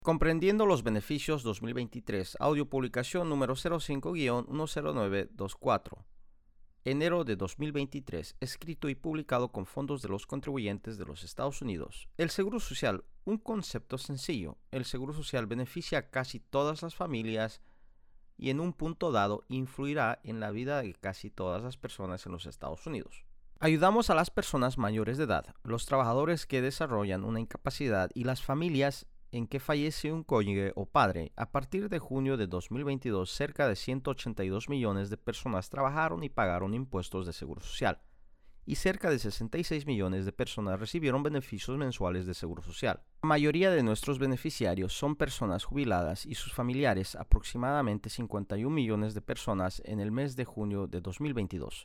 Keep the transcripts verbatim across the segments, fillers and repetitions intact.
Comprendiendo los beneficios dos mil veintitrés, audio publicación número cero cinco guión uno cero nueve dos cuatro. Enero de dos mil veintitrés, escrito y publicado con fondos de los contribuyentes de los Estados Unidos. El Seguro Social, un concepto sencillo. El Seguro Social beneficia a casi todas las familias y en un punto dado influirá en la vida de casi todas las personas en los Estados Unidos. Ayudamos a las personas mayores de edad, los trabajadores que desarrollan una incapacidad y las familias en que fallece un cónyuge o padre. A partir de junio de dos mil veintidós, cerca de ciento ochenta y dos millones de personas trabajaron y pagaron impuestos de seguro social, y cerca de sesenta y seis millones de personas recibieron beneficios mensuales de seguro social. La mayoría de nuestros beneficiarios son personas jubiladas y sus familiares, aproximadamente cincuenta y un millones de personas en el mes de junio de dos mil veintidós.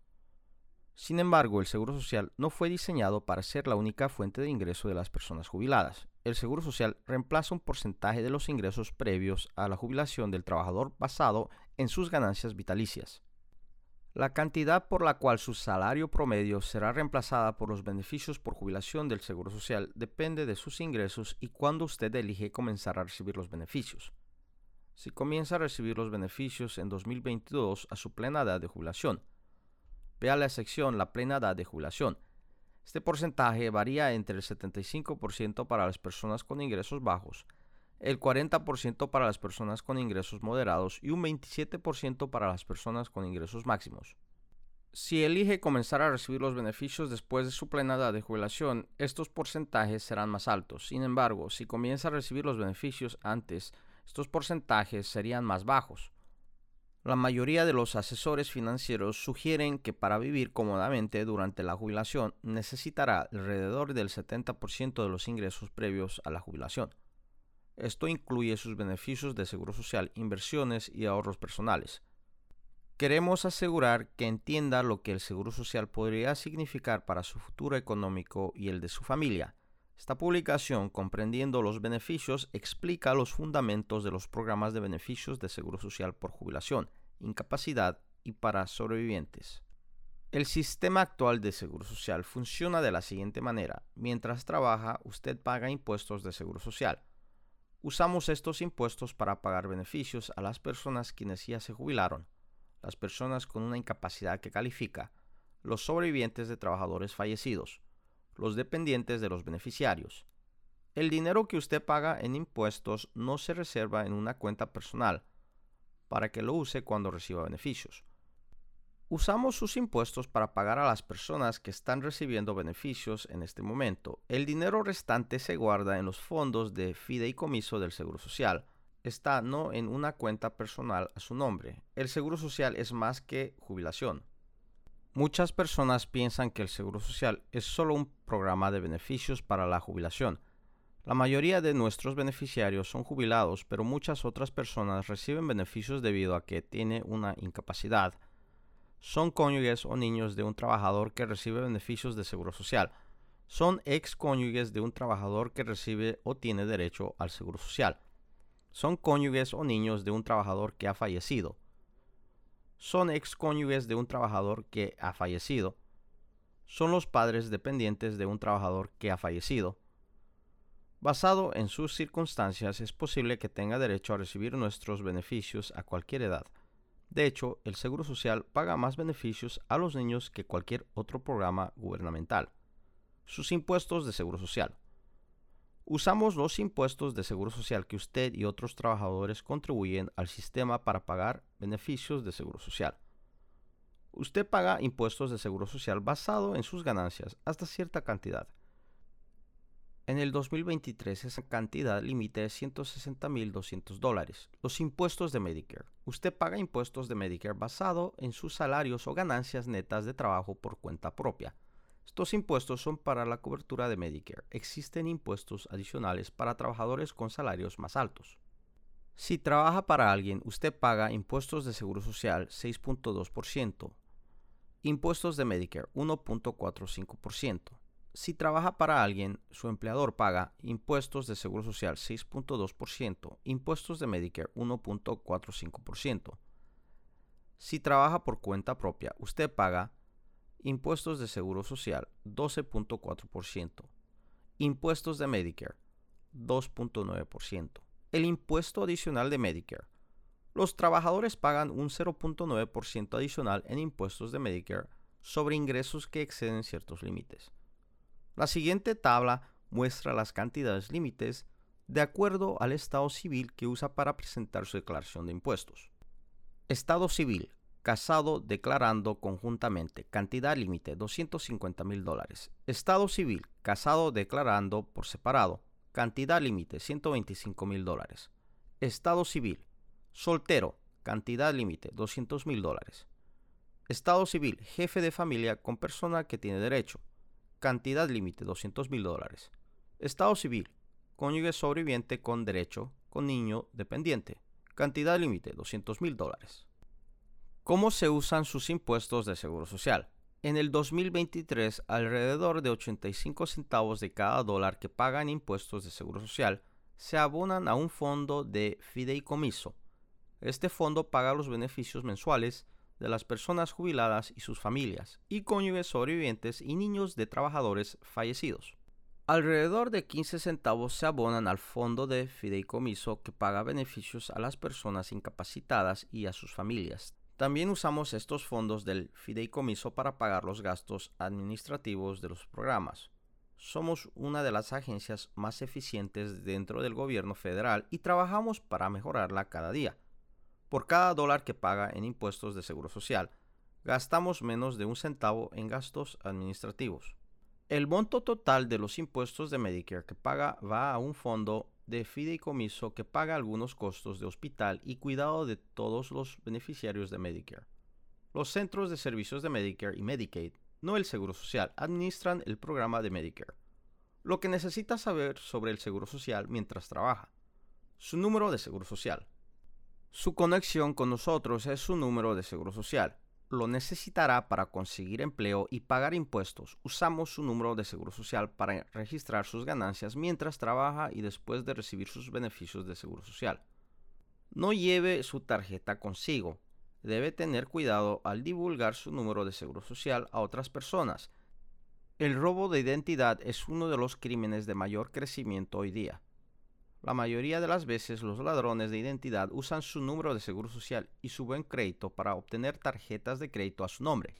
Sin embargo, el Seguro Social no fue diseñado para ser la única fuente de ingreso de las personas jubiladas. El Seguro Social reemplaza un porcentaje de los ingresos previos a la jubilación del trabajador basado en sus ganancias vitalicias. La cantidad por la cual su salario promedio será reemplazada por los beneficios por jubilación del Seguro Social depende de sus ingresos y cuándo usted elige comenzar a recibir los beneficios. Si comienza a recibir los beneficios en dos mil veintidós a su plena edad de jubilación, vea la sección La plena edad de jubilación. Este porcentaje varía entre el setenta y cinco por ciento para las personas con ingresos bajos, el cuarenta por ciento para las personas con ingresos moderados y un veintisiete por ciento para las personas con ingresos máximos. Si elige comenzar a recibir los beneficios después de su plena edad de jubilación, estos porcentajes serán más altos. Sin embargo, si comienza a recibir los beneficios antes, estos porcentajes serían más bajos. La mayoría de los asesores financieros sugieren que para vivir cómodamente durante la jubilación necesitará alrededor del setenta por ciento de los ingresos previos a la jubilación. Esto incluye sus beneficios de seguro social, inversiones y ahorros personales. Queremos asegurar que entienda lo que el seguro social podría significar para su futuro económico y el de su familia. Esta publicación, comprendiendo los beneficios, explica los fundamentos de los programas de beneficios de seguro social por jubilación, incapacidad y para sobrevivientes. El sistema actual de seguro social funciona de la siguiente manera. Mientras trabaja, usted paga impuestos de seguro social. Usamos estos impuestos para pagar beneficios a las personas quienes ya se jubilaron, las personas con una incapacidad que califica, los sobrevivientes de trabajadores fallecidos, los dependientes de los beneficiarios. El dinero que usted paga en impuestos no se reserva en una cuenta personal para que lo use cuando reciba beneficios. Usamos sus impuestos para pagar a las personas que están recibiendo beneficios en este momento. El dinero restante se guarda en los fondos de fideicomiso del Seguro Social. Está no en una cuenta personal a su nombre. El Seguro Social es más que jubilación. Muchas personas piensan que el Seguro Social es solo un programa de beneficios para la jubilación. La mayoría de nuestros beneficiarios son jubilados, pero muchas otras personas reciben beneficios debido a que tienen una incapacidad. Son cónyuges o niños de un trabajador que recibe beneficios de Seguro Social. Son ex cónyuges de un trabajador que recibe o tiene derecho al Seguro Social. Son cónyuges o niños de un trabajador que ha fallecido. Son excónyuges de un trabajador que ha fallecido. Son los padres dependientes de un trabajador que ha fallecido. Basado en sus circunstancias, es posible que tenga derecho a recibir nuestros beneficios a cualquier edad. De hecho, el Seguro Social paga más beneficios a los niños que cualquier otro programa gubernamental. Sus impuestos de Seguro Social. Usamos los impuestos de Seguro Social que usted y otros trabajadores contribuyen al sistema para pagar beneficios de Seguro Social. Usted paga impuestos de Seguro Social basado en sus ganancias hasta cierta cantidad. En el dos mil veintitrés esa cantidad límite es ciento sesenta mil doscientos dólares. Los impuestos de Medicare. Usted paga impuestos de Medicare basado en sus salarios o ganancias netas de trabajo por cuenta propia. Estos impuestos son para la cobertura de Medicare. Existen impuestos adicionales para trabajadores con salarios más altos. Si trabaja para alguien, usted paga impuestos de Seguro Social seis punto dos por ciento, impuestos de Medicare uno punto cuarenta y cinco por ciento. Si trabaja para alguien, su empleador paga impuestos de Seguro Social seis punto dos por ciento, impuestos de Medicare uno punto cuarenta y cinco por ciento. Si trabaja por cuenta propia, usted paga impuestos de Seguro Social doce punto cuatro por ciento, impuestos de Medicare dos punto nueve por ciento. El impuesto adicional de Medicare. Los trabajadores pagan un cero punto nueve por ciento adicional en impuestos de Medicare sobre ingresos que exceden ciertos límites. La siguiente tabla muestra las cantidades límites de acuerdo al estado civil que usa para presentar su declaración de impuestos. Estado civil: casado declarando conjuntamente, cantidad límite doscientos cincuenta mil dólares. Estado civil: casado declarando por separado, cantidad límite ciento veinticinco mil dólares. Estado civil: soltero, cantidad límite doscientos mil dólares. Estado civil: jefe de familia con persona que tiene derecho, cantidad límite doscientos mil dólares. Estado civil: cónyuge sobreviviente con derecho, con niño dependiente, cantidad límite doscientos mil dólares. ¿Cómo se usan sus impuestos de seguro social? En el dos mil veintitrés, alrededor de ochenta y cinco centavos de cada dólar que pagan impuestos de seguro social se abonan a un fondo de fideicomiso. Este fondo paga los beneficios mensuales de las personas jubiladas y sus familias, y cónyuges sobrevivientes y niños de trabajadores fallecidos. Alrededor de quince centavos se abonan al fondo de fideicomiso que paga beneficios a las personas incapacitadas y a sus familias. También usamos estos fondos del fideicomiso para pagar los gastos administrativos de los programas. Somos una de las agencias más eficientes dentro del gobierno federal y trabajamos para mejorarla cada día. Por cada dólar que paga en impuestos de seguro social, gastamos menos de un centavo en gastos administrativos. El monto total de los impuestos de Medicare que paga va a un fondo de fideicomiso que paga algunos costos de hospital y cuidado de todos los beneficiarios de Medicare. Los centros de servicios de Medicare y Medicaid, no el Seguro Social, administran el programa de Medicare. Lo que necesita saber sobre el Seguro Social mientras trabaja: su número de Seguro Social. Su conexión con nosotros es su número de Seguro Social. Lo necesitará para conseguir empleo y pagar impuestos. Usamos su número de Seguro Social para registrar sus ganancias mientras trabaja y después de recibir sus beneficios de Seguro Social. No lleve su tarjeta consigo. Debe tener cuidado al divulgar su número de Seguro Social a otras personas. El robo de identidad es uno de los crímenes de mayor crecimiento hoy día. La mayoría de las veces los ladrones de identidad usan su número de seguro social y su buen crédito para obtener tarjetas de crédito a su nombre.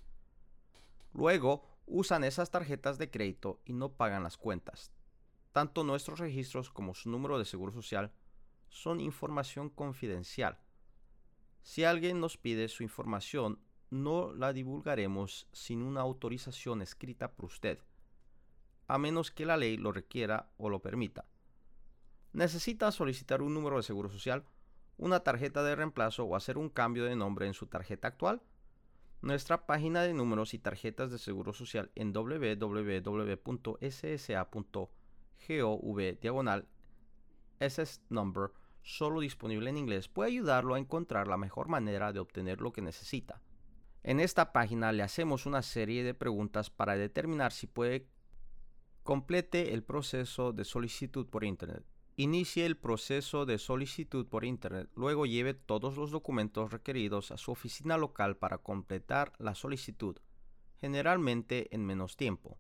Luego usan esas tarjetas de crédito y no pagan las cuentas. Tanto nuestros registros como su número de seguro social son información confidencial. Si alguien nos pide su información, no la divulgaremos sin una autorización escrita por usted, a menos que la ley lo requiera o lo permita. ¿Necesita solicitar un número de seguro social, una tarjeta de reemplazo o hacer un cambio de nombre en su tarjeta actual? Nuestra página de números y tarjetas de seguro social en w w w punto s s a punto gov diagonal ssnumber, solo disponible en inglés, puede ayudarlo a encontrar la mejor manera de obtener lo que necesita. En esta página le hacemos una serie de preguntas para determinar si puede complete el proceso de solicitud por Internet. Inicie el proceso de solicitud por Internet, luego lleve todos los documentos requeridos a su oficina local para completar la solicitud, generalmente en menos tiempo.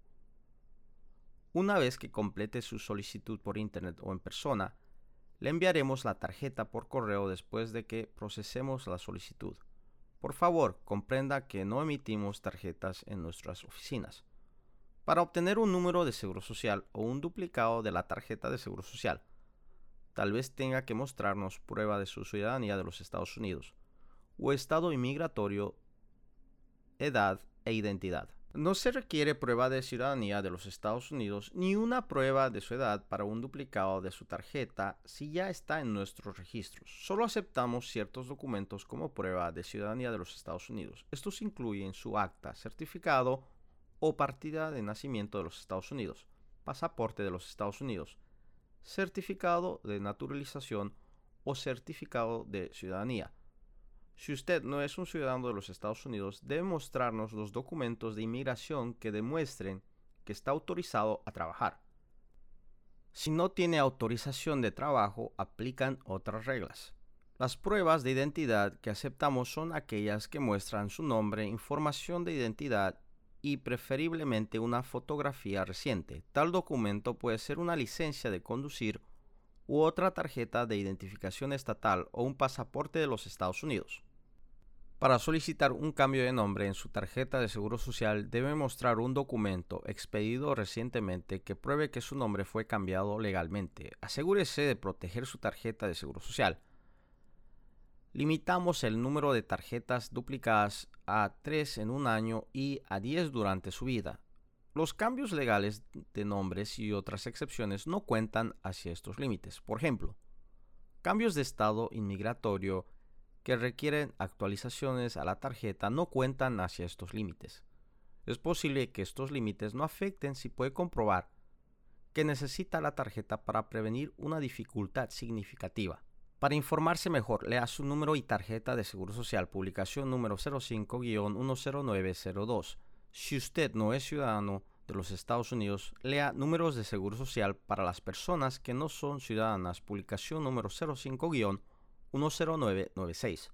Una vez que complete su solicitud por Internet o en persona, le enviaremos la tarjeta por correo después de que procesemos la solicitud. Por favor, comprenda que no emitimos tarjetas en nuestras oficinas. Para obtener un número de seguro social o un duplicado de la tarjeta de seguro social, tal vez tenga que mostrarnos prueba de su ciudadanía de los Estados Unidos, o estado inmigratorio, edad e identidad. No se requiere prueba de ciudadanía de los Estados Unidos ni una prueba de su edad para un duplicado de su tarjeta si ya está en nuestros registros. Solo aceptamos ciertos documentos como prueba de ciudadanía de los Estados Unidos. Estos incluyen su acta, certificado o partida de nacimiento de los Estados Unidos, pasaporte de los Estados Unidos, certificado de naturalización o certificado de ciudadanía. Si usted no es un ciudadano de los Estados Unidos, debe mostrarnos los documentos de inmigración que demuestren que está autorizado a trabajar. Si no tiene autorización de trabajo, aplican otras reglas. Las pruebas de identidad que aceptamos son aquellas que muestran su nombre, información de identidad y preferiblemente una fotografía reciente. Tal documento puede ser una licencia de conducir u otra tarjeta de identificación estatal o un pasaporte de los Estados Unidos. Para solicitar un cambio de nombre en su tarjeta de seguro social, debe mostrar un documento expedido recientemente que pruebe que su nombre fue cambiado legalmente. Asegúrese de proteger su tarjeta de seguro social. Limitamos el número de tarjetas duplicadas a tres en un año y a diez durante su vida. Los cambios legales de nombres y otras excepciones no cuentan hacia estos límites. Por ejemplo, cambios de estado inmigratorio que requieren actualizaciones a la tarjeta no cuentan hacia estos límites. Es posible que estos límites no afecten si puede comprobar que necesita la tarjeta para prevenir una dificultad significativa. Para informarse mejor, lea su número y tarjeta de seguro social, publicación número cero cinco guión uno cero nueve cero dos. Si usted no es ciudadano de los Estados Unidos, lea números de seguro social para las personas que no son ciudadanas, publicación número cero cinco guión uno cero nueve nueve seis.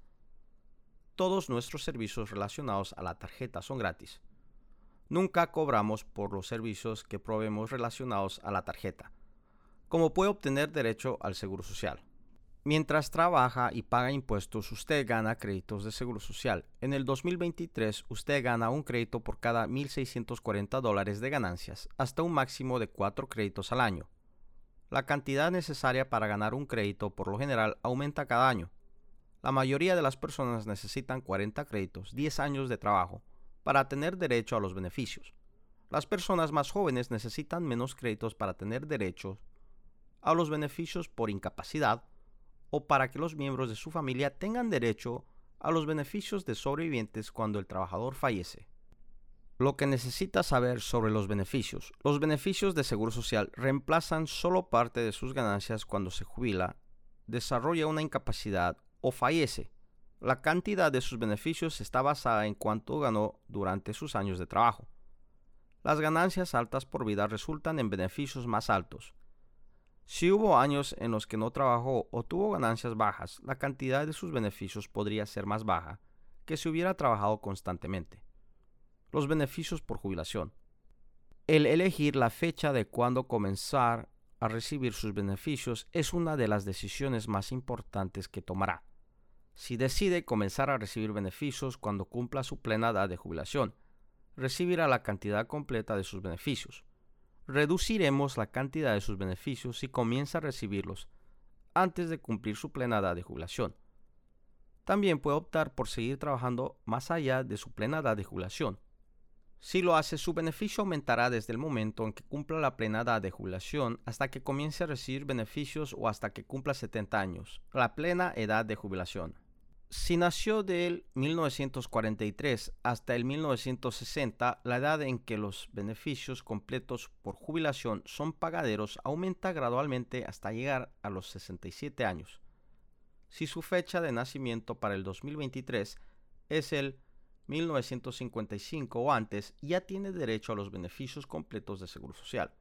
Todos nuestros servicios relacionados a la tarjeta son gratis. Nunca cobramos por los servicios que proveemos relacionados a la tarjeta. ¿Cómo puede obtener derecho al seguro social? Mientras trabaja y paga impuestos, usted gana créditos de seguro social. En el dos mil veintitrés, usted gana un crédito por cada mil seiscientos cuarenta dólares de ganancias, hasta un máximo de cuatro créditos al año. La cantidad necesaria para ganar un crédito por lo general aumenta cada año. La mayoría de las personas necesitan cuarenta créditos, diez años de trabajo, para tener derecho a los beneficios. Las personas más jóvenes necesitan menos créditos para tener derecho a los beneficios por incapacidad o para que los miembros de su familia tengan derecho a los beneficios de sobrevivientes cuando el trabajador fallece. Lo que necesita saber sobre los beneficios. Los beneficios de seguro social reemplazan solo parte de sus ganancias cuando se jubila, desarrolla una incapacidad o fallece. La cantidad de sus beneficios está basada en cuánto ganó durante sus años de trabajo. Las ganancias altas por vida resultan en beneficios más altos. Si hubo años en los que no trabajó o tuvo ganancias bajas, la cantidad de sus beneficios podría ser más baja que si hubiera trabajado constantemente. Los beneficios por jubilación. El elegir la fecha de cuándo comenzar a recibir sus beneficios es una de las decisiones más importantes que tomará. Si decide comenzar a recibir beneficios cuando cumpla su plena edad de jubilación, recibirá la cantidad completa de sus beneficios. Reduciremos la cantidad de sus beneficios si comienza a recibirlos antes de cumplir su plena edad de jubilación. También puede optar por seguir trabajando más allá de su plena edad de jubilación. Si lo hace, su beneficio aumentará desde el momento en que cumpla la plena edad de jubilación hasta que comience a recibir beneficios o hasta que cumpla setenta años, la plena edad de jubilación. Si nació del mil novecientos cuarenta y tres hasta el mil novecientos sesenta, la edad en que los beneficios completos por jubilación son pagaderos aumenta gradualmente hasta llegar a los sesenta y siete años. Si su fecha de nacimiento para el dos mil veintitrés es el mil novecientos cincuenta y cinco o antes, ya tiene derecho a los beneficios completos de seguro social.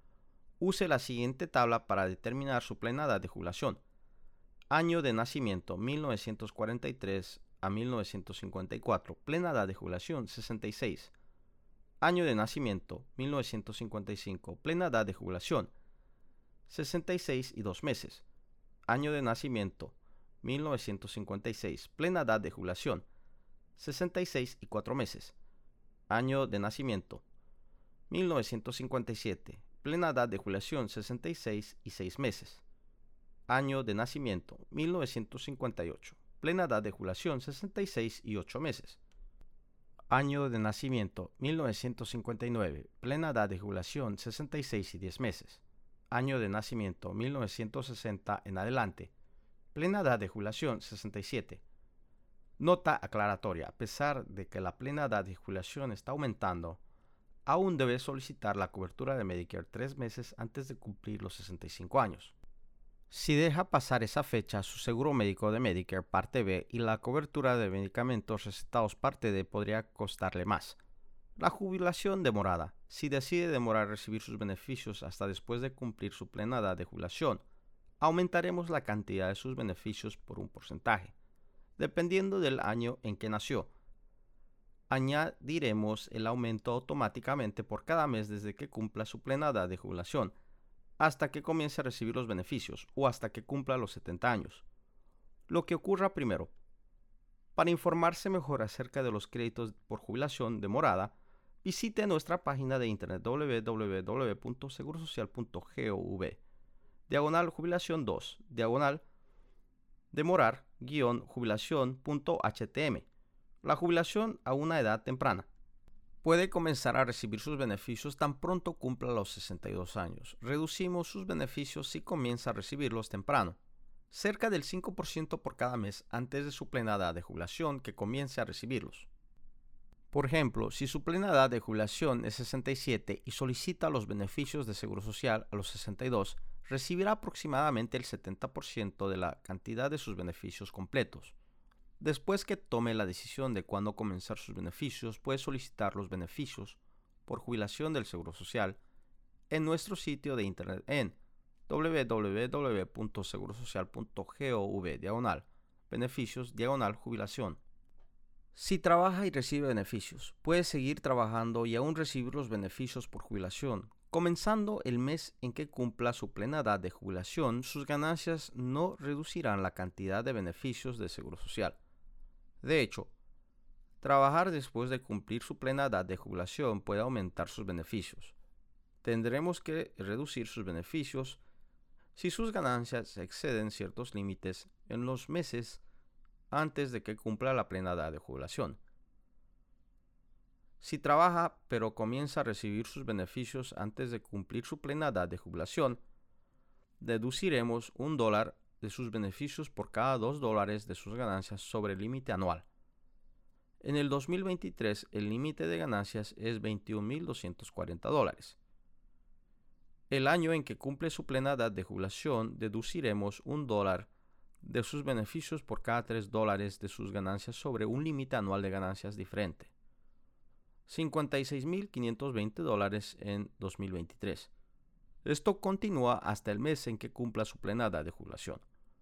Use la siguiente tabla para determinar su plena edad de jubilación. Año de nacimiento mil novecientos cuarenta y tres a mil novecientos cincuenta y cuatro, plena edad de jubilación sesenta y seis. Año de nacimiento mil novecientos cincuenta y cinco, plena edad de jubilación sesenta y seis y dos meses. Año de nacimiento mil novecientos cincuenta y seis, plena edad de jubilación sesenta y seis y cuatro meses. Año de nacimiento mil novecientos cincuenta y siete, plena edad de jubilación sesenta y seis y seis meses. Año de nacimiento mil novecientos cincuenta y ocho, plena edad de jubilación sesenta y seis y ocho meses. Año de nacimiento mil novecientos cincuenta y nueve, plena edad de jubilación sesenta y seis y diez meses. Año de nacimiento mil novecientos sesenta en adelante, plena edad de jubilación sesenta y siete. Nota aclaratoria: a pesar de que la plena edad de jubilación está aumentando, aún debe solicitar la cobertura de Medicare tres meses antes de cumplir los sesenta y cinco años. Si deja pasar esa fecha, su seguro médico de Medicare Parte B y la cobertura de medicamentos recetados Parte D podría costarle más. La jubilación demorada. Si decide demorar recibir sus beneficios hasta después de cumplir su plena edad de jubilación, aumentaremos la cantidad de sus beneficios por un porcentaje, dependiendo del año en que nació. Añadiremos el aumento automáticamente por cada mes desde que cumpla su plena edad de jubilación, hasta que comience a recibir los beneficios o hasta que cumpla los setenta años. Lo que ocurra primero. Para informarse mejor acerca de los créditos por jubilación de morada, visite nuestra página de internet w w w punto segurosocial punto gov, diagonal jubilación dos, diagonal demorar guión jubilación punto h t m. La jubilación a una edad temprana. Puede comenzar a recibir sus beneficios tan pronto cumpla los sesenta y dos años. Reducimos sus beneficios si comienza a recibirlos temprano, cerca del cinco por ciento por cada mes antes de su plena edad de jubilación que comience a recibirlos. Por ejemplo, si su plena edad de jubilación es sesenta y siete y solicita los beneficios de Seguro Social a los sesenta y dos, recibirá aproximadamente el setenta por ciento de la cantidad de sus beneficios completos. Después que tome la decisión de cuándo comenzar sus beneficios, puede solicitar los beneficios por jubilación del Seguro Social en nuestro sitio de internet en w w w punto segurosocial punto gov diagonal beneficios diagonal jubilación. Si trabaja y recibe beneficios, puede seguir trabajando y aún recibir los beneficios por jubilación. Comenzando el mes en que cumpla su plena edad de jubilación, sus ganancias no reducirán la cantidad de beneficios de Seguro Social. De hecho, trabajar después de cumplir su plena edad de jubilación puede aumentar sus beneficios. Tendremos que reducir sus beneficios si sus ganancias exceden ciertos límites en los meses antes de que cumpla la plena edad de jubilación. Si trabaja pero comienza a recibir sus beneficios antes de cumplir su plena edad de jubilación, deduciremos un dólar de sus beneficios por cada dos dólares de sus ganancias sobre el límite anual. En el dos mil veintitrés, el límite de ganancias es veintiún mil doscientos cuarenta dólares. El año en que cumple su plena edad de jubilación, deduciremos un dólar de sus beneficios por cada tres dólares de sus ganancias sobre un límite anual de ganancias diferente. cincuenta y seis mil quinientos veinte dólares en dos mil veintitrés. Esto continúa hasta el mes en que cumpla su plena edad de jubilación.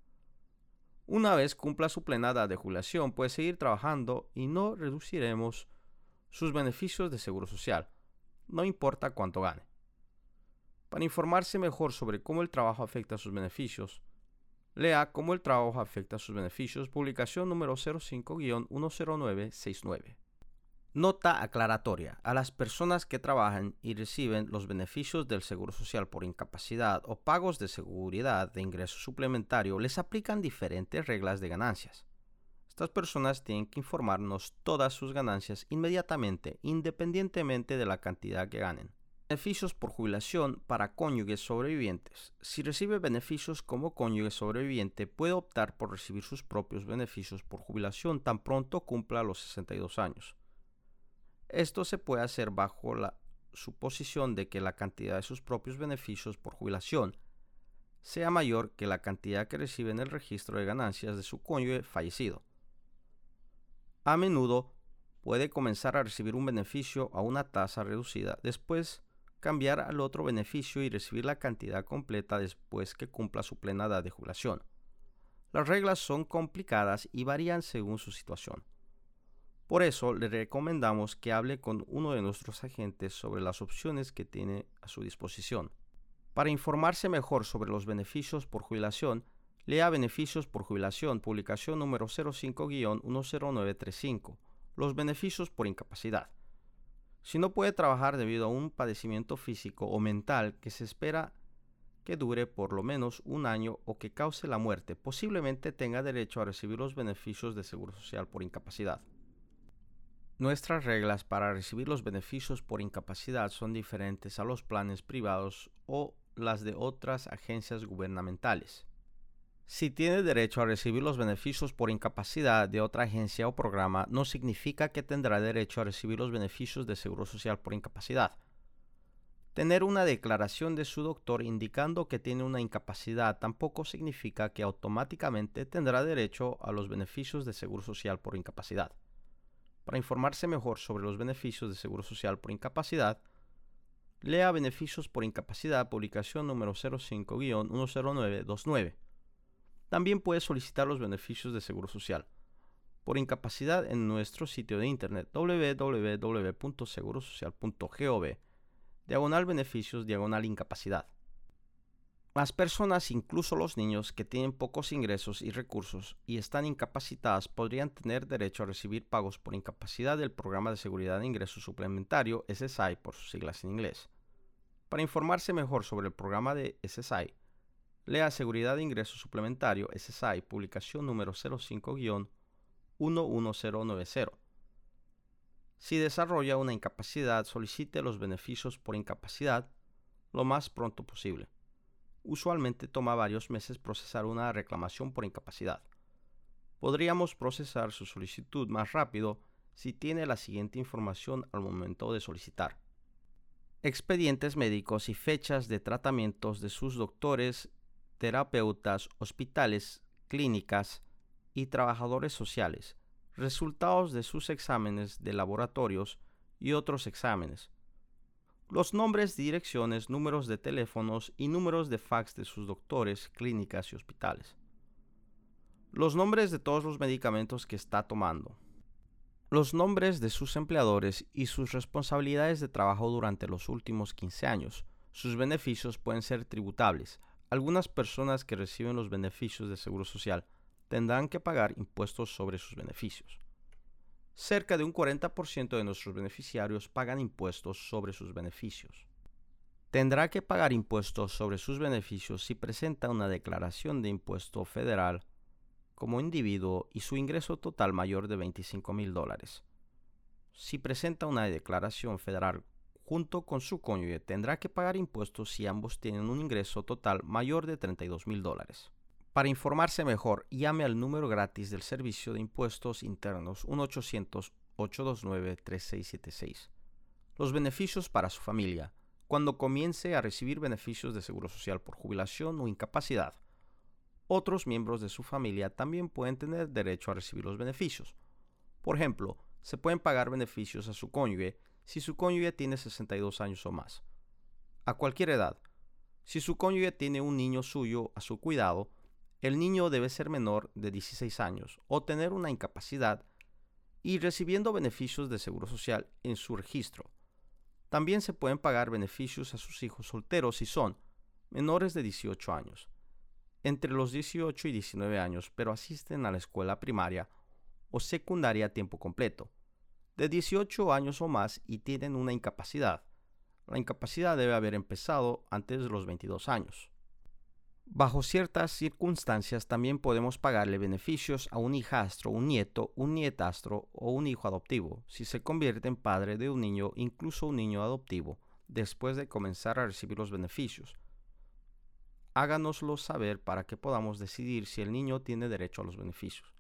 Una vez cumpla su plena edad de jubilación, puede seguir trabajando y no reduciremos sus beneficios de Seguro Social, no importa cuánto gane. Para informarse mejor sobre cómo el trabajo afecta a sus beneficios, lea Cómo el trabajo afecta a sus beneficios, publicación número cero cinco guión uno cero nueve seis nueve. Nota aclaratoria. A las personas que trabajan y reciben los beneficios del Seguro Social por incapacidad o pagos de seguridad de ingreso suplementario les aplican diferentes reglas de ganancias. Estas personas tienen que informarnos todas sus ganancias inmediatamente, independientemente de la cantidad que ganen. Beneficios por jubilación para cónyuges sobrevivientes. Si recibe beneficios como cónyuge sobreviviente, puede optar por recibir sus propios beneficios por jubilación tan pronto cumpla los sesenta y dos años. Esto se puede hacer bajo la suposición de que la cantidad de sus propios beneficios por jubilación sea mayor que la cantidad que recibe en el registro de ganancias de su cónyuge fallecido. A menudo puede comenzar a recibir un beneficio a una tasa reducida, después cambiar al otro beneficio y recibir la cantidad completa después que cumpla su plena edad de jubilación. Las reglas son complicadas y varían según su situación. Por eso le recomendamos que hable con uno de nuestros agentes sobre las opciones que tiene a su disposición. Para informarse mejor sobre los beneficios por jubilación, lea Beneficios por jubilación, publicación número cero cinco guión uno cero nueve tres cinco, los beneficios por incapacidad. Si no puede trabajar debido a un padecimiento físico o mental que se espera que dure por lo menos un año o que cause la muerte, posiblemente tenga derecho a recibir los beneficios de Seguro Social por incapacidad. Nuestras reglas para recibir los beneficios por incapacidad son diferentes a los planes privados o las de otras agencias gubernamentales. Si tiene derecho a recibir los beneficios por incapacidad de otra agencia o programa, no significa que tendrá derecho a recibir los beneficios de Seguro Social por incapacidad. Tener una declaración de su doctor indicando que tiene una incapacidad tampoco significa que automáticamente tendrá derecho a los beneficios de Seguro Social por incapacidad. Para informarse mejor sobre los beneficios de Seguro Social por incapacidad, lea Beneficios por incapacidad, publicación número cero cinco guión uno cero nueve dos nueve. También puede solicitar los beneficios de Seguro Social por incapacidad en nuestro sitio de internet w w w punto segurosocial punto gov, diagonal beneficios, diagonal incapacidad. Las personas, incluso los niños, que tienen pocos ingresos y recursos y están incapacitadas podrían tener derecho a recibir pagos por incapacidad del Programa de Seguridad de Ingreso Suplementario S S I por sus siglas en inglés. Para informarse mejor sobre el programa de S S I, lea Seguridad de Ingreso Suplementario S S I, publicación número cero cinco guión uno uno cero nueve cero. Si desarrolla una incapacidad, solicite los beneficios por incapacidad lo más pronto posible. Usualmente toma varios meses procesar una reclamación por incapacidad. Podríamos procesar su solicitud más rápido si tiene la siguiente información al momento de solicitar: expedientes médicos y fechas de tratamientos de sus doctores, terapeutas, hospitales, clínicas y trabajadores sociales, resultados de sus exámenes de laboratorios y otros exámenes, los nombres, direcciones, números de teléfonos y números de fax de sus doctores, clínicas y hospitales, los nombres de todos los medicamentos que está tomando, los nombres de sus empleadores y sus responsabilidades de trabajo durante los últimos quince años. Sus beneficios pueden ser tributables. Algunas personas que reciben los beneficios de Seguro Social tendrán que pagar impuestos sobre sus beneficios. Cerca de un cuarenta por ciento de nuestros beneficiarios pagan impuestos sobre sus beneficios. Tendrá que pagar impuestos sobre sus beneficios si presenta una declaración de impuesto federal como individuo y su ingreso total mayor de veinticinco mil dólares. Si presenta una declaración federal junto con su cónyuge, tendrá que pagar impuestos si ambos tienen un ingreso total mayor de treinta y dos mil dólares. Para informarse mejor, llame al número gratis del Servicio de Impuestos Internos uno ochocientos, ocho dos nueve, tres seis siete seis. Los beneficios para su familia. Cuando comience a recibir beneficios de Seguro Social por jubilación o incapacidad, otros miembros de su familia también pueden tener derecho a recibir los beneficios. Por ejemplo, se pueden pagar beneficios a su cónyuge si su cónyuge tiene sesenta y dos años o más. A cualquier edad. Si su cónyuge tiene un niño suyo a su cuidado, el niño debe ser menor de dieciséis años o tener una incapacidad y recibiendo beneficios de Seguro Social en su registro. También se pueden pagar beneficios a sus hijos solteros si son menores de dieciocho años, entre los dieciocho y diecinueve años, pero asisten a la escuela primaria o secundaria a tiempo completo, de dieciocho años o más y tienen una incapacidad. La incapacidad debe haber empezado antes de los veintidós años. Bajo ciertas circunstancias también podemos pagarle beneficios a un hijastro, un nieto, un nietastro o un hijo adoptivo, si se convierte en padre de un niño, incluso un niño adoptivo, después de comenzar a recibir los beneficios. Háganoslo saber para que podamos decidir si el niño tiene derecho a los beneficios.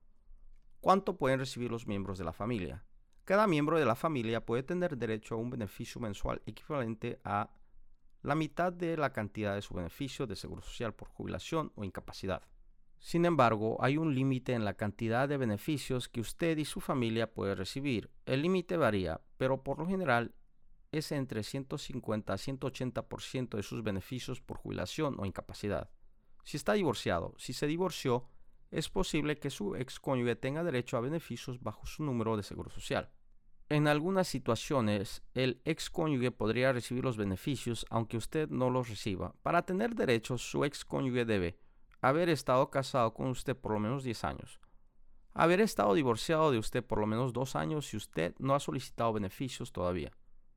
¿Cuánto pueden recibir los miembros de la familia? Cada miembro de la familia puede tener derecho a un beneficio mensual equivalente a la mitad de la cantidad de su beneficio de Seguro Social por jubilación o incapacidad. Sin embargo, hay un límite en la cantidad de beneficios que usted y su familia pueden recibir. El límite varía, pero por lo general es entre ciento cincuenta a ciento ochenta por ciento de sus beneficios por jubilación o incapacidad. Si está divorciado, si se divorció, es posible que su ex cónyuge tenga derecho a beneficios bajo su número de Seguro Social. En algunas situaciones, el ex cónyuge podría recibir los beneficios aunque usted no los reciba. Para tener derechos, su ex cónyuge debe haber estado casado con usted por lo menos diez años, haber estado divorciado de usted por lo menos dos años si usted no ha solicitado beneficios todavía,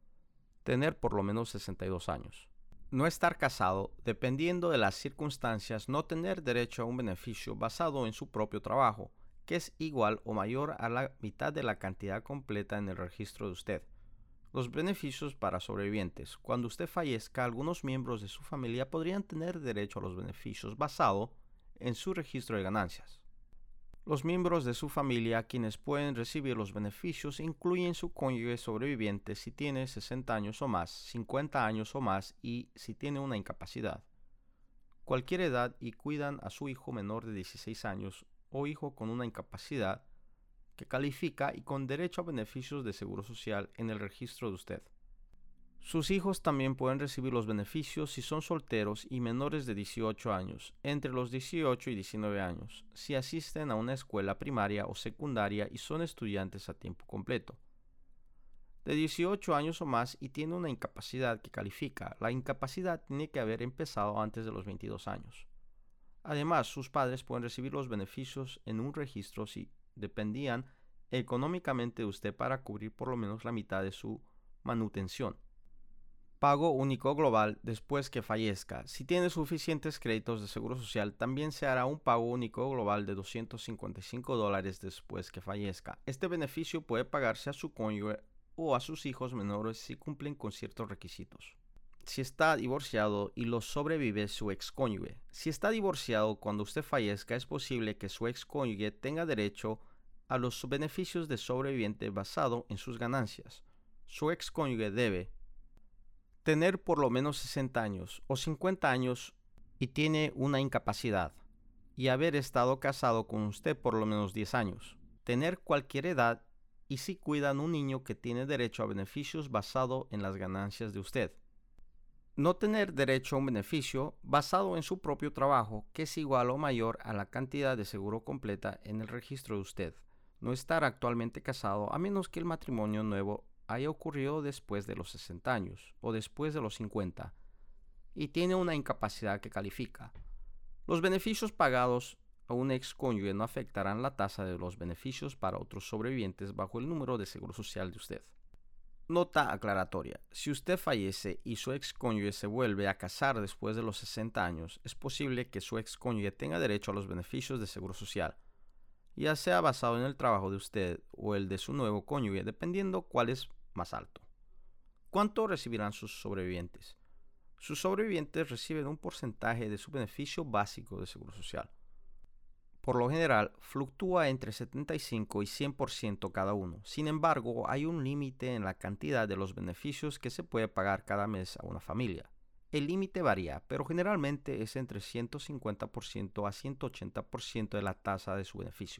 tener por lo menos sesenta y dos años, no estar casado, dependiendo de las circunstancias, no tener derecho a un beneficio basado en su propio trabajo, que es igual o mayor a la mitad de la cantidad completa en el registro de usted. Los beneficios para sobrevivientes. Cuando usted fallezca, algunos miembros de su familia podrían tener derecho a los beneficios basado en su registro de ganancias. Los miembros de su familia quienes pueden recibir los beneficios incluyen su cónyuge sobreviviente si tiene sesenta años o más, cincuenta años o más y si tiene una incapacidad, cualquier edad y cuidan a su hijo menor de dieciséis años o hijo con una incapacidad que califica y con derecho a beneficios de Seguro Social en el registro de usted. Sus hijos también pueden recibir los beneficios si son solteros y menores de dieciocho años, entre los dieciocho y diecinueve años, si asisten a una escuela primaria o secundaria y son estudiantes a tiempo completo. de dieciocho años o más y tiene una incapacidad que califica. La incapacidad tiene que haber empezado antes de los veintidós años. Además, sus padres pueden recibir los beneficios en un registro si dependían económicamente de usted para cubrir por lo menos la mitad de su manutención. Pago único global después que fallezca. Si tiene suficientes créditos de seguro social, también se hará un pago único global de doscientos cincuenta y cinco dólares después que fallezca. Este beneficio puede pagarse a su cónyuge o a sus hijos menores si cumplen con ciertos requisitos. Si está divorciado y lo sobrevive su excónyuge. Si está divorciado cuando usted fallezca, es posible que su excónyuge tenga derecho a los beneficios de sobreviviente basado en sus ganancias. Su excónyuge debe tener por lo menos sesenta años o cincuenta años y tiene una incapacidad, y haber estado casado con usted por lo menos diez años, tener cualquier edad y si cuidan un niño que tiene derecho a beneficios basado en las ganancias de usted. No tener derecho a un beneficio basado en su propio trabajo que es igual o mayor a la cantidad de seguro completa en el registro de usted. No estar actualmente casado a menos que el matrimonio nuevo haya ocurrido después de los sesenta años o después de los cincuenta y tiene una incapacidad que califica. Los beneficios pagados a un excónyuge no afectarán la tasa de los beneficios para otros sobrevivientes bajo el número de seguro social de usted. Nota aclaratoria. Si usted fallece y su excónyuge se vuelve a casar después de los sesenta años, es posible que su excónyuge tenga derecho a los beneficios de seguro social, ya sea basado en el trabajo de usted o el de su nuevo cónyuge, dependiendo cuál es más alto. ¿Cuánto recibirán sus sobrevivientes? Sus sobrevivientes reciben un porcentaje de su beneficio básico de seguro social. Por lo general, fluctúa entre setenta y cinco y cien por ciento cada uno. Sin embargo, hay un límite en la cantidad de los beneficios que se puede pagar cada mes a una familia. El límite varía, pero generalmente es entre ciento cincuenta por ciento a ciento ochenta por ciento de la tasa de su beneficio.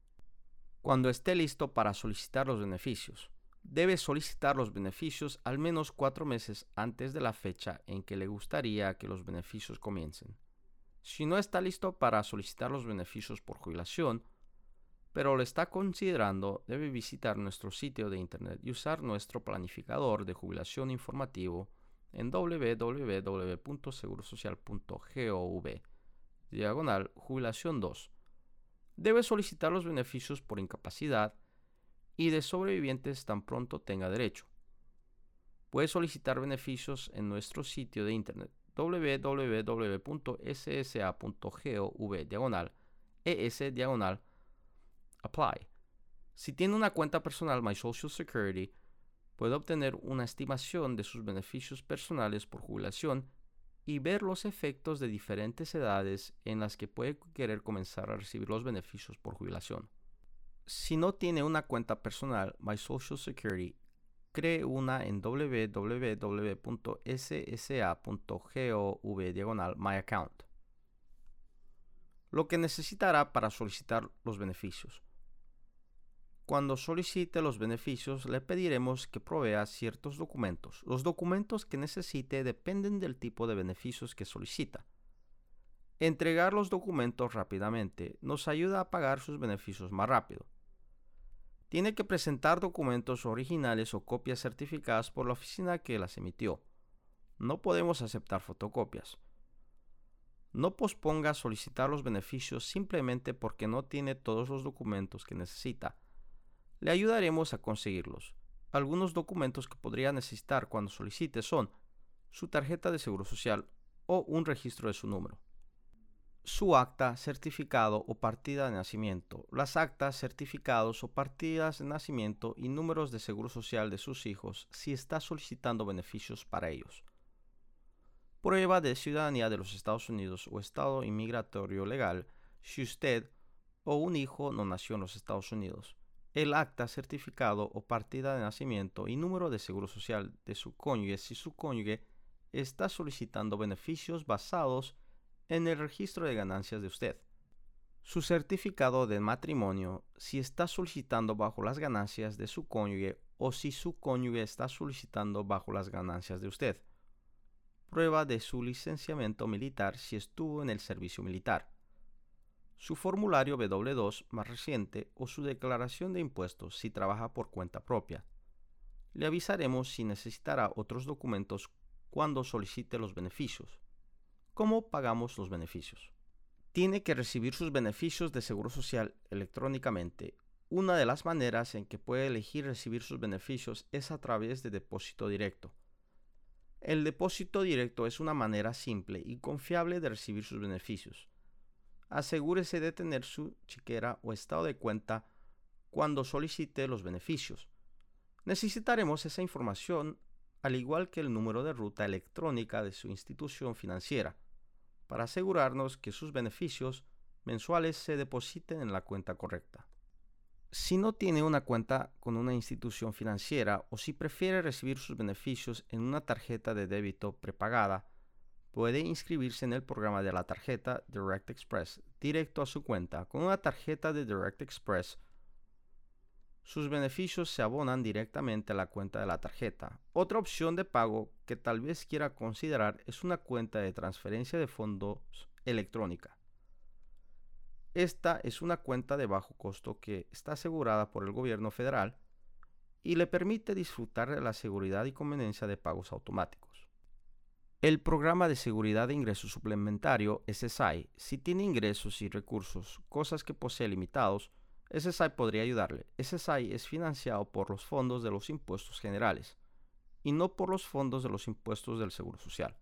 Cuando esté listo para solicitar los beneficios, debe solicitar los beneficios al menos cuatro meses antes de la fecha en que le gustaría que los beneficios comiencen. Si no está listo para solicitar los beneficios por jubilación, pero lo está considerando, debe visitar nuestro sitio de internet y usar nuestro planificador de jubilación informativo en w w w punto seguro social punto gov diagonal jubilación dos. Debe solicitar los beneficios por incapacidad y de sobrevivientes tan pronto tenga derecho. Puede solicitar beneficios en nuestro sitio de internet w w w punto s s a punto gov diagonal es diagonal apply. Si tiene una cuenta personal My Social Security, puede obtener una estimación de sus beneficios personales por jubilación y ver los efectos de diferentes edades en las que puede querer comenzar a recibir los beneficios por jubilación. Si no tiene una cuenta personal My Social Security, cree una en w w w punto s s a punto gov diagonal my account. Lo que necesitará para solicitar los beneficios. Cuando solicite los beneficios, le pediremos que provea ciertos documentos. Los documentos que necesite dependen del tipo de beneficios que solicita. Entregar los documentos rápidamente nos ayuda a pagar sus beneficios más rápido. Tiene que presentar documentos originales o copias certificadas por la oficina que las emitió. No podemos aceptar fotocopias. No posponga solicitar los beneficios simplemente porque no tiene todos los documentos que necesita. Le ayudaremos a conseguirlos. Algunos documentos que podría necesitar cuando solicite son su tarjeta de seguro social o un registro de su número, su acta, certificado o partida de nacimiento, las actas, certificados o partidas de nacimiento y números de seguro social de sus hijos si está solicitando beneficios para ellos, prueba de ciudadanía de los Estados Unidos o estado inmigratorio legal si usted o un hijo no nació en los Estados Unidos, el acta, certificado o partida de nacimiento y número de seguro social de su cónyuge si su cónyuge está solicitando beneficios basados en el registro de ganancias de usted, su certificado de matrimonio si está solicitando bajo las ganancias de su cónyuge o si su cónyuge está solicitando bajo las ganancias de usted, prueba de su licenciamiento militar si estuvo en el servicio militar, su formulario W dos más reciente o su declaración de impuestos si trabaja por cuenta propia, Le avisaremos si necesitará otros documentos cuando solicite los beneficios. ¿Cómo pagamos los beneficios? Tiene que recibir sus beneficios de Seguro Social electrónicamente. Una de las maneras en que puede elegir recibir sus beneficios es a través de depósito directo. El depósito directo es una manera simple y confiable de recibir sus beneficios. Asegúrese de tener su chequera o estado de cuenta cuando solicite los beneficios. Necesitaremos esa información, al igual que el número de ruta electrónica de su institución financiera, para asegurarnos que sus beneficios mensuales se depositen en la cuenta correcta. Si no tiene una cuenta con una institución financiera o si prefiere recibir sus beneficios en una tarjeta de débito prepagada, puede inscribirse en el programa de la tarjeta Direct Express directo a su cuenta. Con una tarjeta de Direct Express, sus beneficios se abonan directamente a la cuenta de la tarjeta. Otra opción de pago que tal vez quiera considerar es una cuenta de transferencia de fondos electrónica. Esta es una cuenta de bajo costo que está asegurada por el gobierno federal y le permite disfrutar de la seguridad y conveniencia de pagos automáticos. El Programa de Seguridad de Ingresos Suplementario, S S I, si tiene ingresos y recursos, cosas que posee limitados, S S I podría ayudarle. S S I es financiado por los fondos de los impuestos generales y no por los fondos de los impuestos del Seguro Social.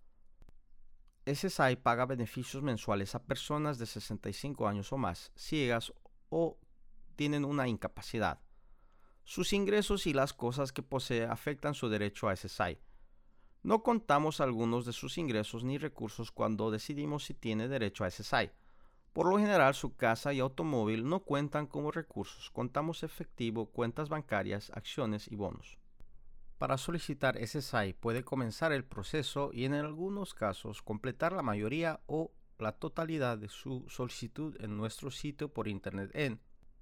S S I paga beneficios mensuales a personas de sesenta y cinco años o más, ciegas o tienen una incapacidad. Sus ingresos y las cosas que posee afectan su derecho a S S I. No contamos algunos de sus ingresos ni recursos cuando decidimos si tiene derecho a S S I. Por lo general, su casa y automóvil no cuentan como recursos. Contamos efectivo, cuentas bancarias, acciones y bonos. Para solicitar S S I puede comenzar el proceso y en algunos casos completar la mayoría o la totalidad de su solicitud en nuestro sitio por internet en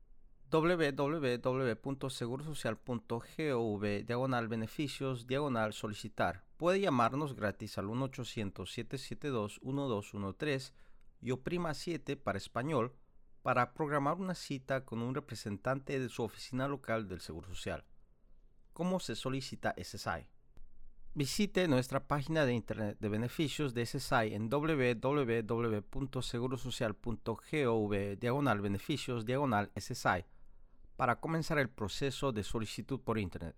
w w w punto seguro social punto gov diagonal beneficios diagonal solicitar. Puede llamarnos gratis al uno ochocientos, siete siete dos, uno dos uno tres y oprima siete para español para programar una cita con un representante de su oficina local del Seguro Social. ¿Cómo se solicita S S I? Visite nuestra página de internet de beneficios de S S I en w w w punto seguro social punto gov diagonal beneficios diagonal S S I para comenzar el proceso de solicitud por internet.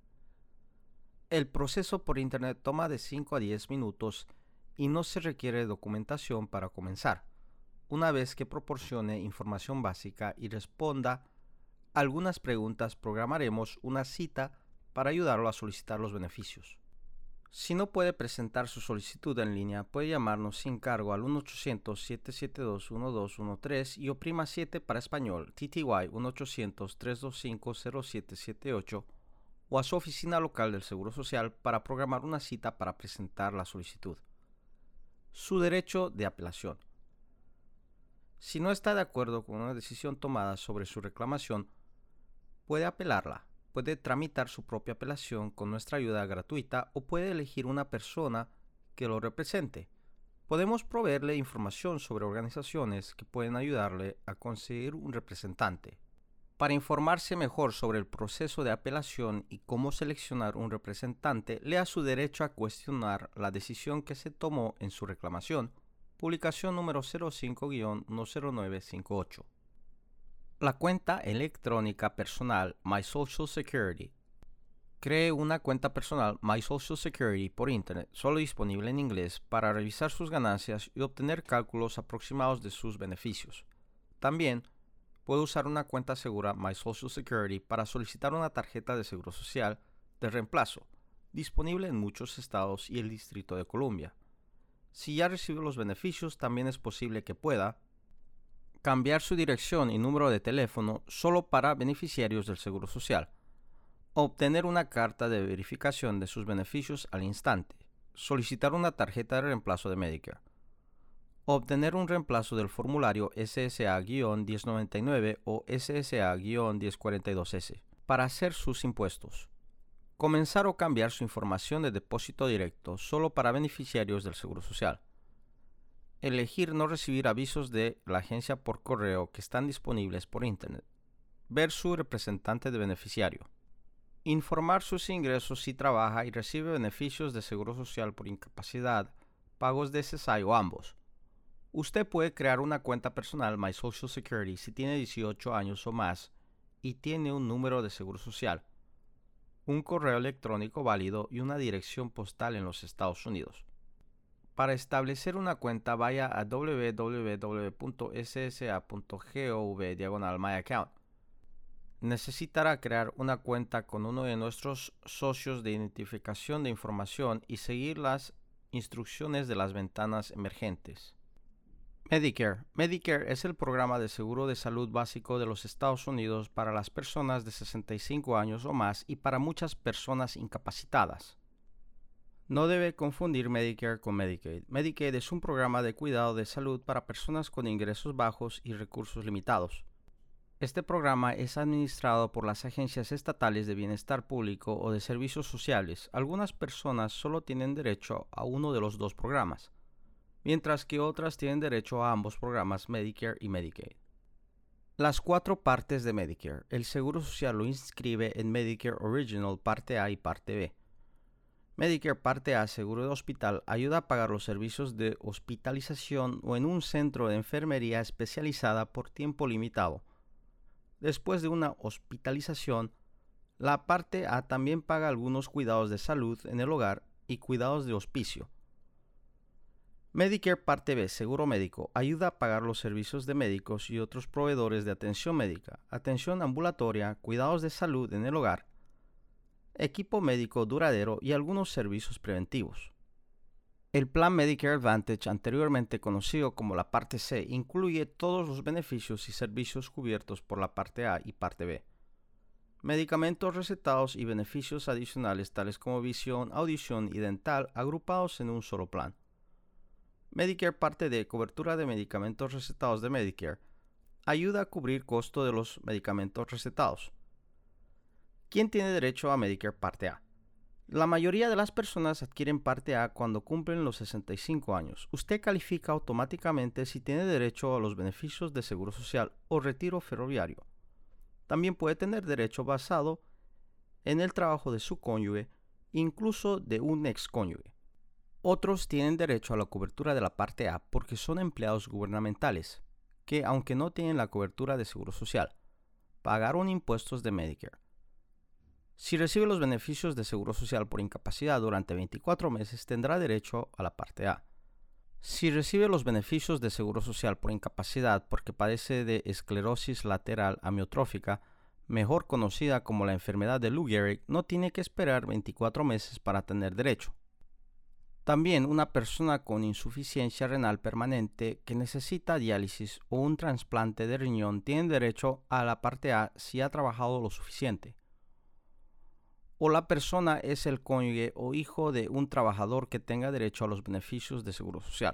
El proceso por internet toma de cinco a diez minutos y no se requiere documentación para comenzar. Una vez que proporcione información básica y responda algunas preguntas, programaremos una cita para ayudarlo a solicitar los beneficios. Si no puede presentar su solicitud en línea, puede llamarnos sin cargo al uno ochocientos, siete siete dos, uno dos uno tres y oprima siete para español, T T Y uno ochocientos, tres dos cinco, cero siete siete ocho o a su oficina local del Seguro Social para programar una cita para presentar la solicitud. Su derecho de apelación. Si no está de acuerdo con una decisión tomada sobre su reclamación, puede apelarla. Puede tramitar su propia apelación con nuestra ayuda gratuita o puede elegir una persona que lo represente. Podemos proveerle información sobre organizaciones que pueden ayudarle a conseguir un representante. Para informarse mejor sobre el proceso de apelación y cómo seleccionar un representante, lea su derecho a cuestionar la decisión que se tomó en su reclamación. Publicación número cero cinco guion uno cero nueve cinco ocho. La cuenta electrónica personal My Social Security. Cree una cuenta personal My Social Security por internet, solo disponible en inglés, para revisar sus ganancias y obtener cálculos aproximados de sus beneficios. También puede usar una cuenta segura My Social Security para solicitar una tarjeta de seguro social de reemplazo, disponible en muchos estados y el Distrito de Columbia. Si ya recibe los beneficios, también es posible que pueda cambiar su dirección y número de teléfono solo para beneficiarios del Seguro Social, obtener una carta de verificación de sus beneficios al instante, solicitar una tarjeta de reemplazo de Medicare, obtener un reemplazo del formulario S S A diez noventa y nueve o S S A diez cuarenta y dos S para hacer sus impuestos, comenzar o cambiar su información de depósito directo solo para beneficiarios del Seguro Social, elegir no recibir avisos de la agencia por correo que están disponibles por internet, ver su representante de beneficiario. Informar sus ingresos si trabaja y recibe beneficios de seguro social por incapacidad, pagos de C S I o ambos. Usted puede crear una cuenta personal My Social Security si tiene dieciocho años o más y tiene un número de seguro social, un correo electrónico válido y una dirección postal en los Estados Unidos. Para establecer una cuenta, vaya a w w w punto s s a punto gov diagonal my account. Necesitará crear una cuenta con uno de nuestros socios de identificación de información y seguir las instrucciones de las ventanas emergentes. Medicare. Medicare es el programa de seguro de salud básico de los Estados Unidos para las personas de sesenta y cinco años o más y para muchas personas incapacitadas. No debe confundir Medicare con Medicaid. Medicaid es un programa de cuidado de salud para personas con ingresos bajos y recursos limitados. Este programa es administrado por las agencias estatales de bienestar público o de servicios sociales. Algunas personas solo tienen derecho a uno de los dos programas, mientras que otras tienen derecho a ambos programas, Medicare y Medicaid. Las cuatro partes de Medicare. El Seguro Social lo inscribe en Medicare Original Parte A y Parte B. Medicare Parte A, seguro de hospital, ayuda a pagar los servicios de hospitalización o en un centro de enfermería especializada por tiempo limitado. Después de una hospitalización, la Parte A también paga algunos cuidados de salud en el hogar y cuidados de hospicio. Medicare Parte B, seguro médico, ayuda a pagar los servicios de médicos y otros proveedores de atención médica, atención ambulatoria, cuidados de salud en el hogar, equipo médico duradero y algunos servicios preventivos. El plan Medicare Advantage, anteriormente conocido como la Parte C, incluye todos los beneficios y servicios cubiertos por la Parte A y Parte B. Medicamentos recetados y beneficios adicionales tales como visión, audición y dental agrupados en un solo plan. Medicare Parte D, cobertura de medicamentos recetados de Medicare, ayuda a cubrir costo de los medicamentos recetados. ¿Quién tiene derecho a Medicare Parte A? La mayoría de las personas adquieren Parte A cuando cumplen los sesenta y cinco años. Usted califica automáticamente si tiene derecho a los beneficios de seguro social o retiro ferroviario. También puede tener derecho basado en el trabajo de su cónyuge, incluso de un excónyuge. Otros tienen derecho a la cobertura de la Parte A porque son empleados gubernamentales, que aunque no tienen la cobertura de seguro social, pagaron impuestos de Medicare. Si recibe los beneficios de seguro social por incapacidad durante veinticuatro meses, tendrá derecho a la Parte A. Si recibe los beneficios de seguro social por incapacidad porque padece de esclerosis lateral amiotrófica, mejor conocida como la enfermedad de Lou Gehrig, no tiene que esperar veinticuatro meses para tener derecho. También una persona con insuficiencia renal permanente que necesita diálisis o un trasplante de riñón tiene derecho a la Parte A si ha trabajado lo suficiente. O la persona es el cónyuge o hijo de un trabajador que tenga derecho a los beneficios de seguro social.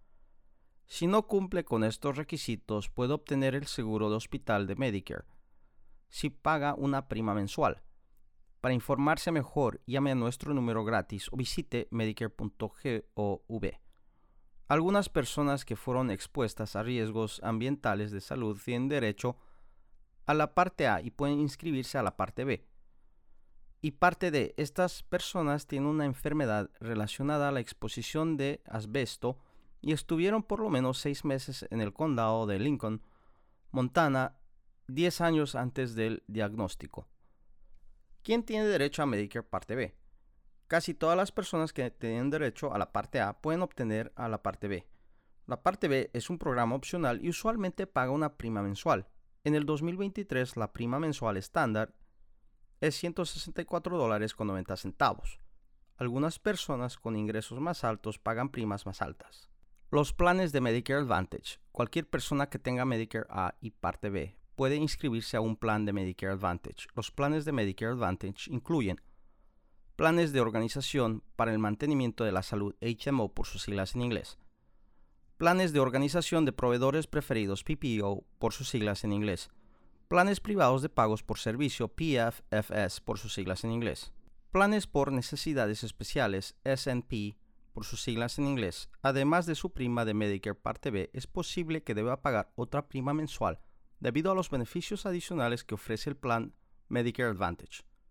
Si no cumple con estos requisitos, puede obtener el seguro de hospital de Medicare si paga una prima mensual. Para informarse mejor, llame a nuestro número gratis o visite medicare punto gov. Algunas personas que fueron expuestas a riesgos ambientales de salud tienen derecho a la Parte A y pueden inscribirse a la Parte B. Y parte de estas personas tienen una enfermedad relacionada a la exposición de asbesto y estuvieron por lo menos seis meses en el condado de Lincoln, Montana, diez años antes del diagnóstico. ¿Quién tiene derecho a Medicare Parte B? Casi todas las personas que tienen derecho a la Parte A pueden obtener a la Parte B. La Parte B es un programa opcional y usualmente paga una prima mensual. En el dos mil veintitrés, la prima mensual estándar es ciento sesenta y cuatro dólares con noventa centavos. Algunas personas con ingresos más altos pagan primas más altas. Los planes de Medicare Advantage. Cualquier persona que tenga Medicare A y Parte B puede inscribirse a un plan de Medicare Advantage. Los planes de Medicare Advantage incluyen planes de organización para el mantenimiento de la salud, H M O por sus siglas en inglés, planes de organización de proveedores preferidos, P P O por sus siglas en inglés, planes privados de pagos por servicio, P F F S por sus siglas en inglés, planes por necesidades especiales, S N P por sus siglas en inglés. Además de su prima de Medicare Parte B, es posible que deba pagar otra prima mensual debido a los beneficios adicionales que ofrece el plan Medicare Advantage.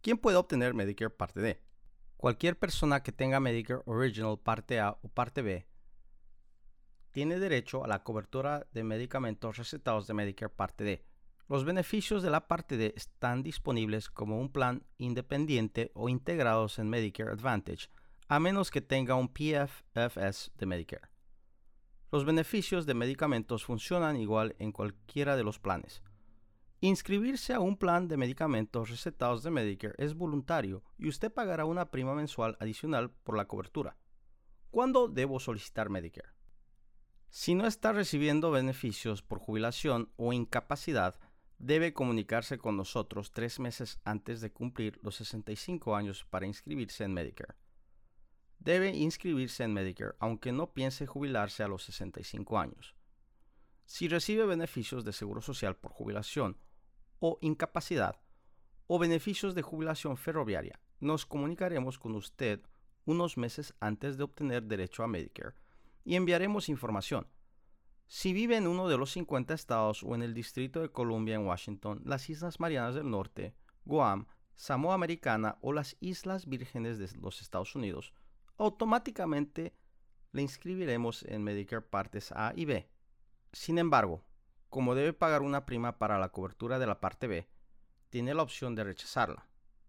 ¿Quién puede obtener Medicare Parte D? Cualquier persona que tenga Medicare Original Parte A o Parte B tiene derecho a la cobertura de medicamentos recetados de Medicare Parte D. Los beneficios de la Parte D están disponibles como un plan independiente o integrados en Medicare Advantage, a menos que tenga un P F F S de Medicare. Los beneficios de medicamentos funcionan igual en cualquiera de los planes. Inscribirse a un plan de medicamentos recetados de Medicare es voluntario y usted pagará una prima mensual adicional por la cobertura. ¿Cuándo debo solicitar Medicare? Si no está recibiendo beneficios por jubilación o incapacidad, debe comunicarse con nosotros tres meses antes de cumplir los sesenta y cinco años para inscribirse en Medicare. Debe inscribirse en Medicare aunque no piense jubilarse a los sesenta y cinco años. Si recibe beneficios de seguro social por jubilación o incapacidad o beneficios de jubilación ferroviaria, nos comunicaremos con usted unos meses antes de obtener derecho a Medicare y enviaremos información. Si vive en uno de los cincuenta estados o en el Distrito de Columbia en Washington, las Islas Marianas del Norte, Guam, Samoa Americana o las Islas Vírgenes de los Estados Unidos, automáticamente le inscribiremos en Medicare Partes A y B. Sin embargo, como debe pagar una prima para la cobertura de la Parte B, tiene la opción de rechazarla.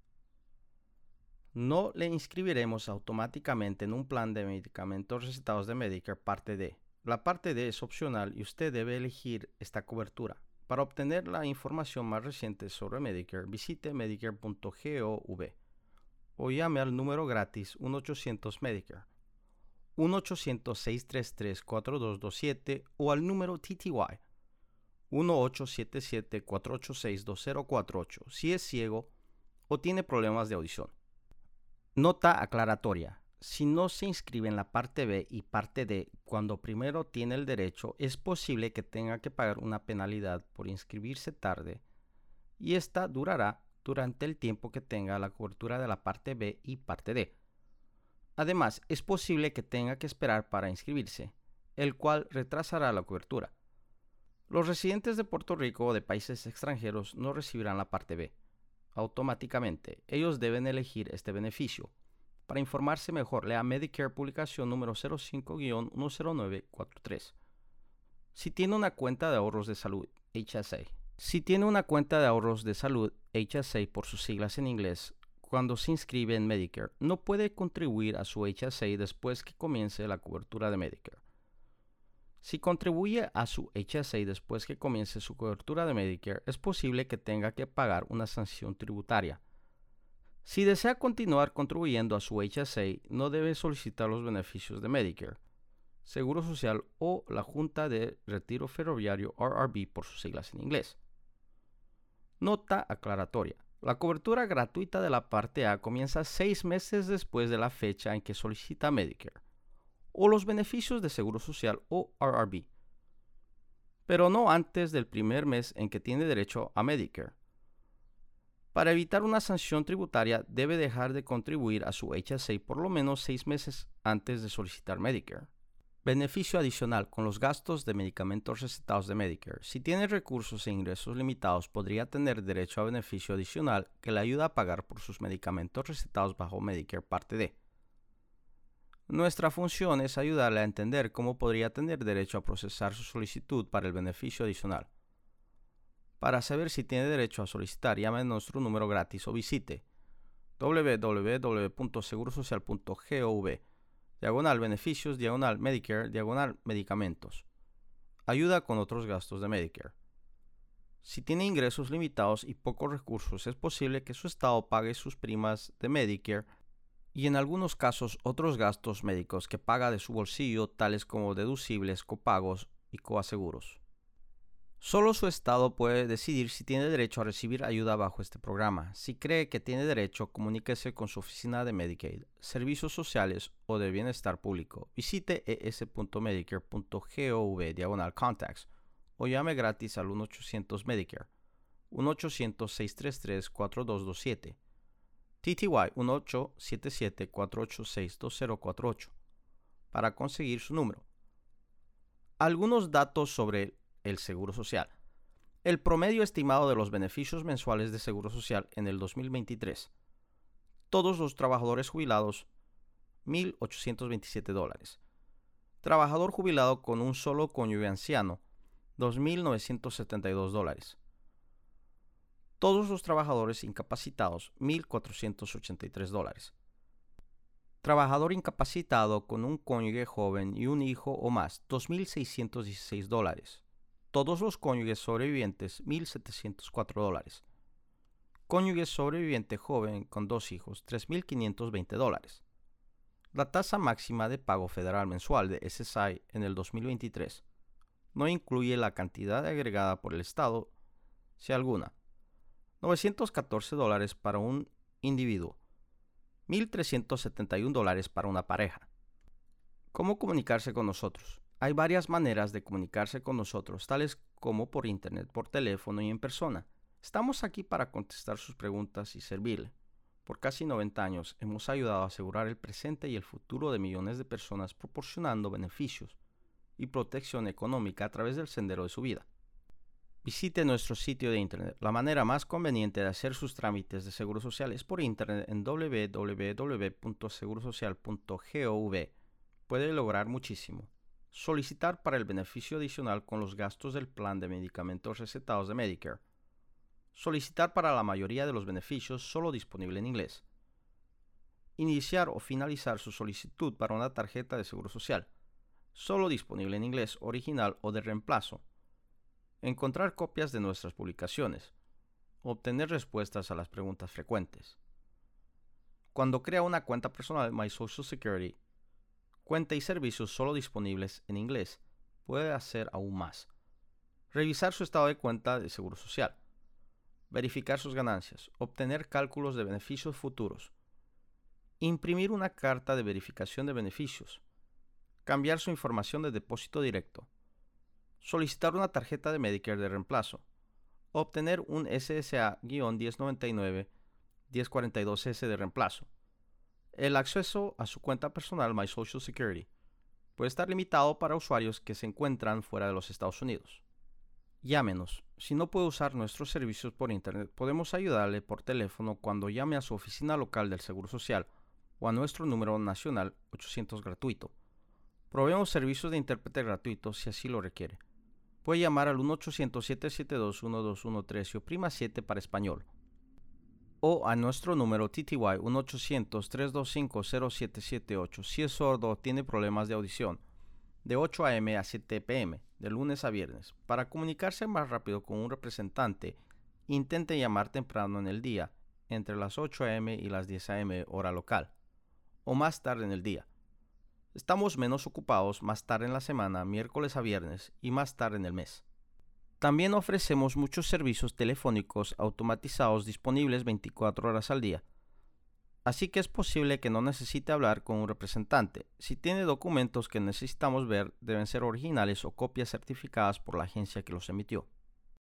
No le inscribiremos automáticamente en un plan de medicamentos recetados de Medicare Parte D. La Parte D es opcional y usted debe elegir esta cobertura. Para obtener la información más reciente sobre Medicare, visite medicare punto gov o llame al número gratis uno ochocientos Medicare, uno ochocientos, seis tres tres, cuatro dos dos siete o al número T T Y uno ocho siete siete, cuatro ocho seis, dos cero cuatro ocho si es ciego o tiene problemas de audición. Nota aclaratoria. Si no se inscribe en la Parte B y Parte D cuando primero tiene el derecho, es posible que tenga que pagar una penalidad por inscribirse tarde y esta durará durante el tiempo que tenga la cobertura de la Parte B y Parte D. Además, es posible que tenga que esperar para inscribirse, el cual retrasará la cobertura. Los residentes de Puerto Rico o de países extranjeros no recibirán la Parte B automáticamente. Ellos deben elegir este beneficio. Para informarse mejor, lea Medicare publicación número cero cinco guion uno cero nueve cuatro tres. Si tiene una cuenta de ahorros de salud, H S A. Si tiene una cuenta de ahorros de salud, H S A por sus siglas en inglés, cuando se inscribe en Medicare, no puede contribuir a su H S A después que comience la cobertura de Medicare. Si contribuye a su H S A después que comience su cobertura de Medicare, es posible que tenga que pagar una sanción tributaria. Si desea continuar contribuyendo a su H S A, no debe solicitar los beneficios de Medicare, Seguro Social o la Junta de Retiro Ferroviario R R B por sus siglas en inglés. Nota aclaratoria. La cobertura gratuita de la Parte A comienza seis meses después de la fecha en que solicita Medicare o los beneficios de Seguro Social o R R B, pero no antes del primer mes en que tiene derecho a Medicare. Para evitar una sanción tributaria, debe dejar de contribuir a su H S A por lo menos seis meses antes de solicitar Medicare. Beneficio adicional con los gastos de medicamentos recetados de Medicare. Si tiene recursos e ingresos limitados, podría tener derecho a beneficio adicional que le ayuda a pagar por sus medicamentos recetados bajo Medicare Parte D. Nuestra función es ayudarle a entender cómo podría tener derecho a procesar su solicitud para el beneficio adicional. Para saber si tiene derecho a solicitar, llame a nuestro número gratis o visite w w w punto seguro social punto gov, diagonal beneficios, diagonal Medicare, diagonal medicamentos. Ayuda con otros gastos de Medicare. Si tiene ingresos limitados y pocos recursos, es posible que su estado pague sus primas de Medicare y en algunos casos otros gastos médicos que paga de su bolsillo, tales como deducibles, copagos y coaseguros. Solo su estado puede decidir si tiene derecho a recibir ayuda bajo este programa. Si cree que tiene derecho, comuníquese con su oficina de Medicaid, Servicios Sociales o de Bienestar Público. Visite e s punto medicare punto gov diagonal contacts o llame gratis al uno ochocientos Medicare, uno ochocientos, seis tres tres, cuatro dos dos siete, T T Y uno ocho siete siete, cuatro ocho seis, dos cero cuatro ocho para conseguir su número. Algunos datos sobre el Seguro Social. El promedio estimado de los beneficios mensuales de Seguro Social en el dos mil veintitrés. Todos los trabajadores jubilados, mil ochocientos veintisiete dólares. Trabajador jubilado con un solo cónyuge anciano, dos mil novecientos setenta y dos dólares. Todos los trabajadores incapacitados, mil cuatrocientos ochenta y tres dólares. Trabajador incapacitado con un cónyuge joven y un hijo o más, dos mil seiscientos dieciséis dólares. Todos los cónyuges sobrevivientes, mil setecientos cuatro dólares. Cónyuge sobreviviente joven con dos hijos, tres mil quinientos veinte dólares. La tasa máxima de pago federal mensual de S S I en el dos mil veintitrés no incluye la cantidad agregada por el Estado, si alguna. novecientos catorce dólares para un individuo, mil trescientos setenta y un dólares para una pareja. ¿Cómo comunicarse con nosotros? Hay varias maneras de comunicarse con nosotros, tales como por internet, por teléfono y en persona. Estamos aquí para contestar sus preguntas y servirle. Por casi noventa años hemos ayudado a asegurar el presente y el futuro de millones de personas proporcionando beneficios y protección económica a través del sendero de su vida. Visite nuestro sitio de internet. La manera más conveniente de hacer sus trámites de seguro social es por internet en doble u doble u doble u punto seguro social punto gov. Puede lograr muchísimo. Solicitar para el beneficio adicional con los gastos del plan de medicamentos recetados de Medicare. Solicitar para la mayoría de los beneficios solo disponible en inglés. Iniciar o finalizar su solicitud para una tarjeta de seguro social. Solo disponible en inglés original o de reemplazo. Encontrar copias de nuestras publicaciones. Obtener respuestas a las preguntas frecuentes. Cuando crea una cuenta personal My Social Security, cuenta y servicios solo disponibles en inglés, puede hacer aún más. Revisar su estado de cuenta de seguro social. Verificar sus ganancias. Obtener cálculos de beneficios futuros. Imprimir una carta de verificación de beneficios. Cambiar su información de depósito directo. Solicitar una tarjeta de Medicare de reemplazo. Obtener un S S A diez noventa y nueve diez cuarenta y dos S de reemplazo. El acceso a su cuenta personal My Social Security puede estar limitado para usuarios que se encuentran fuera de los Estados Unidos. Llámenos. Si no puede usar nuestros servicios por internet, podemos ayudarle por teléfono cuando llame a su oficina local del Seguro Social o a nuestro número nacional ochocientos gratuito. Proveemos servicios de intérprete gratuitos si así lo requiere. Puede llamar al uno ochocientos siete siete dos uno dos uno tres y oprima siete para español. O a nuestro número T T Y uno ochocientos tres dos cinco cero siete siete ocho si es sordo o tiene problemas de audición, de ocho a m a siete p m, de lunes a viernes. Para comunicarse más rápido con un representante, intente llamar temprano en el día, entre las ocho a m y las diez a m hora local, o más tarde en el día. Estamos menos ocupados más tarde en la semana, miércoles a viernes, y más tarde en el mes. También ofrecemos muchos servicios telefónicos automatizados disponibles veinticuatro horas al día. Así que es posible que no necesite hablar con un representante. Si tiene documentos que necesitamos ver, deben ser originales o copias certificadas por la agencia que los emitió.